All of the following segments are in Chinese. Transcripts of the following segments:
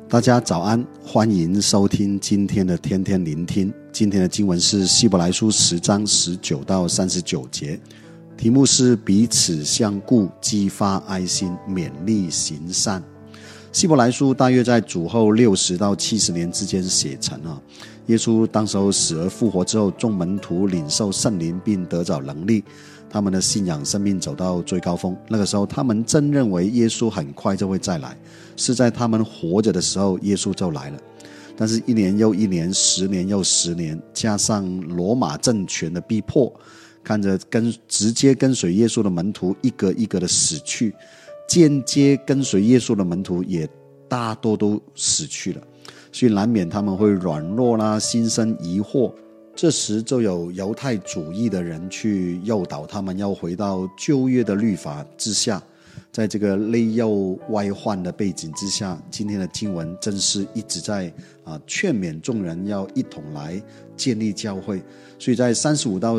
大家早安，欢迎收听今天的天天聆听。今天的经文是希伯来书10章19到39节，题目是彼此相顾，激发爱心，勉励行善。希伯来书大约在主后60到70年之间写成。耶稣当时候死而复活之后，众门徒领受圣灵并得着能力，他们的信仰生命走到最高峰。那个时候他们真认为耶稣很快就会再来，是在他们活着的时候耶稣就来了。但是1年又1年，10年又10年，加上罗马政权的逼迫，看着直接跟随耶稣的门徒一个一个的死去，间接跟随耶稣的门徒也大多都死去了，所以难免他们会软弱啦，心生疑惑。这时就有犹太主义的人去诱导他们要回到旧约的律法之下。在这个内忧外患的背景之下，今天的经文正是一直在劝勉众人要一同来建立教会。所以在35到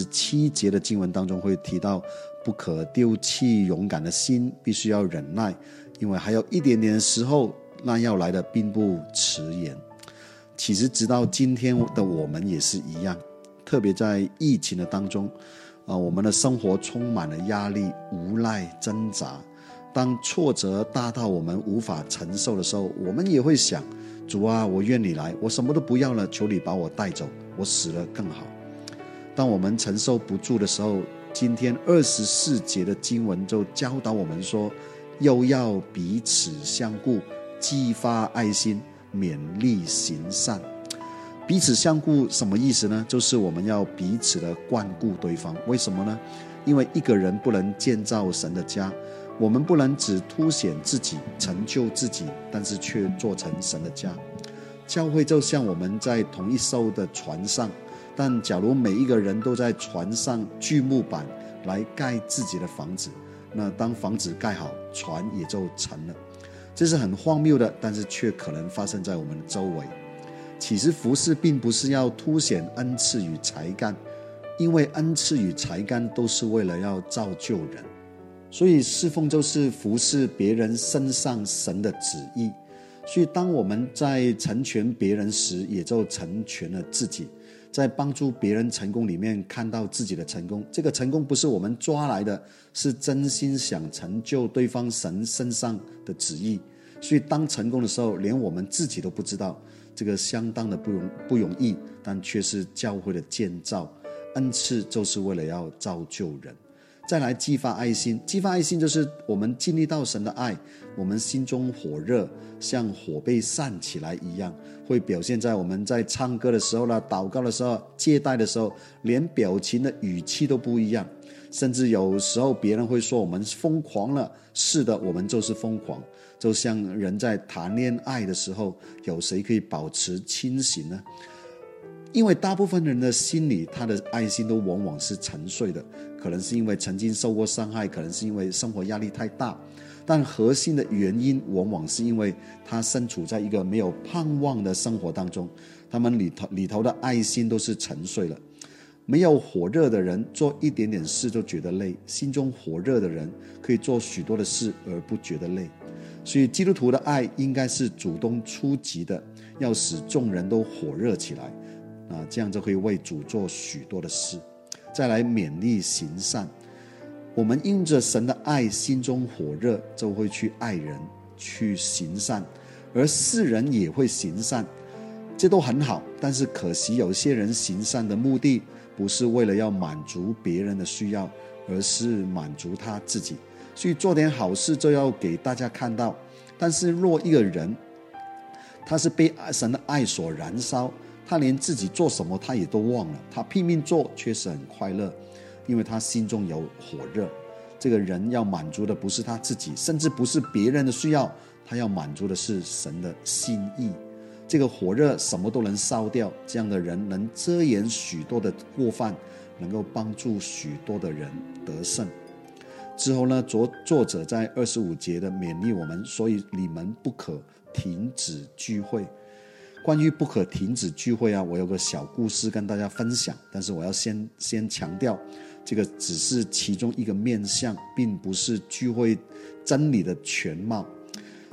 37节的经文当中会提到，不可丢弃勇敢的心，必须要忍耐，因为还有一点点的时候，那要来的并不迟延。其实直到今天的我们也是一样，特别在疫情的当中，我们的生活充满了压力、无奈、挣扎。当挫折大到我们无法承受的时候，我们也会想，主啊，我愿你来，我什么都不要了，求你把我带走，我死了更好。当我们承受不住的时候，今天24节的经文就教导我们说，又要彼此相顾，激发爱心，勉励行善。彼此相顾什么意思呢？就是我们要彼此的关顾对方。为什么呢？因为一个人不能建造神的家，我们不能只凸显自己，成就自己，但是却做成神的家。教会就像我们在同一艘的船上，但假如每一个人都在船上锯木板来盖自己的房子，那当房子盖好，船也就沉了。这是很荒谬的，但是却可能发生在我们的周围。其实服事并不是要凸显恩赐与才干，因为恩赐与才干都是为了要造就人，所以侍奉就是服事别人身上神的旨意。所以当我们在成全别人时，也就成全了自己。在帮助别人成功里面看到自己的成功，这个成功不是我们抓来的，是真心想成就对方神身上的旨意。所以当成功的时候，连我们自己都不知道，这个相当的不容易，但却是教会的建造。恩赐就是为了要造就人。再来激发爱心，激发爱心就是我们经历到神的爱，我们心中火热，像火被散起来一样，会表现在我们在唱歌的时候啦，祷告的时候，接待的时候，连表情的语气都不一样。甚至有时候别人会说我们疯狂了，是的，我们就是疯狂。就像人在谈恋爱的时候，有谁可以保持清醒呢？因为大部分人的心里，他的爱心都往往是沉睡的，可能是因为曾经受过伤害，可能是因为生活压力太大，但核心的原因往往是因为他身处在一个没有盼望的生活当中，他们里头的爱心都是沉睡了。没有火热的人做一点点事就觉得累，心中火热的人可以做许多的事而不觉得累。所以基督徒的爱应该是主动出击的，要使众人都火热起来，这样就可以为主做许多的事。再来勉励行善，我们因着神的爱心中火热，就会去爱人，去行善，而世人也会行善，这都很好。但是可惜有些人行善的目的不是为了要满足别人的需要，而是满足他自己。所以做点好事就要给大家看到，但是若一个人他是被神的爱所燃烧，他连自己做什么他也都忘了，他拼命做却是很快乐，因为他心中有火热。这个人要满足的不是他自己，甚至不是别人的需要，他要满足的是神的心意。这个火热什么都能烧掉，这样的人能遮掩许多的过犯，能够帮助许多的人得胜。之后呢，作者在25节的勉励我们，所以你们不可停止聚会。关于不可停止聚会我有个小故事跟大家分享，但是我要先强调，这个只是其中一个面向，并不是聚会真理的全貌。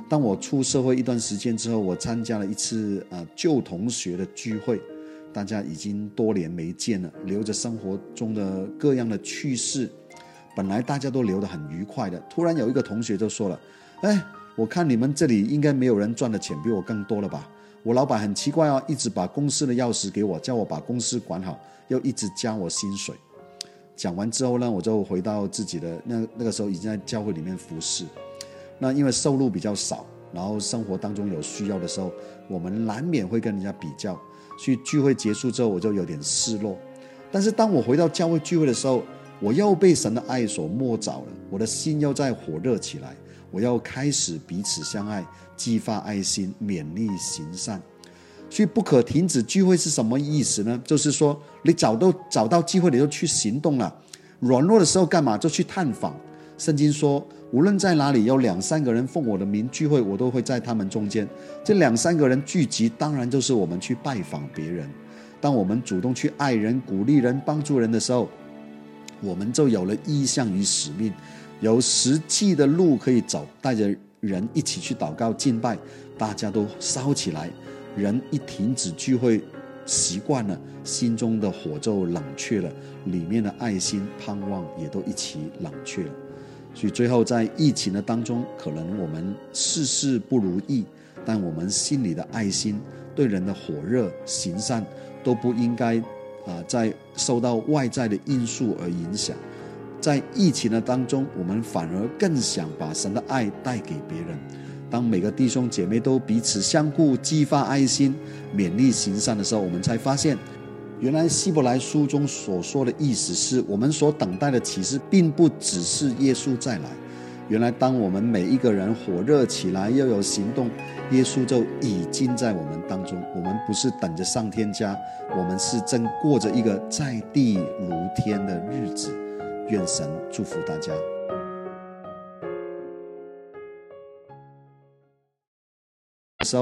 当我出社会一段时间之后，我参加了一次旧同学的聚会，大家已经多年没见了，聊着生活中的各样的趣事，本来大家都聊得很愉快的，突然有一个同学就说了，我看你们这里应该没有人赚的钱比我更多了吧，我老板很奇怪一直把公司的钥匙给我，叫我把公司管好，又一直加我薪水。讲完之后呢，我就回到自己的那个时候已经在教会里面服侍。那因为收入比较少，然后生活当中有需要的时候，我们难免会跟人家比较，所以聚会结束之后我就有点失落。但是当我回到教会聚会的时候，我又被神的爱所摸着了，我的心又在火热起来，我要开始彼此相爱，激发爱心，勉励行善。所以不可停止聚会是什么意思呢？就是说你找到机会你就去行动了，软弱的时候干嘛？就去探访。圣经说无论在哪里有2-3个人奉我的名聚会，我都会在他们中间。这2-3个人聚集，当然就是我们去拜访别人。当我们主动去爱人、鼓励人、帮助人的时候，我们就有了意向与使命，有实际的路可以走，带着人一起去祷告敬拜，大家都烧起来。人一停止聚会习惯了，心中的火就冷却了，里面的爱心盼望也都一起冷却了。所以最后在疫情的当中，可能我们事事不如意，但我们心里的爱心，对人的火热行善，都不应该在受到外在的因素而影响。在疫情的当中，我们反而更想把神的爱带给别人。当每个弟兄姐妹都彼此相顾，激发爱心，勉励行善的时候，我们才发现，原来希伯来书中所说的意思是，我们所等待的启示并不只是耶稣再来。原来当我们每一个人火热起来，又有行动，耶稣就已经在我们当中。我们不是等着上天家，我们是正过着一个在地如天的日子。愿神祝福大家。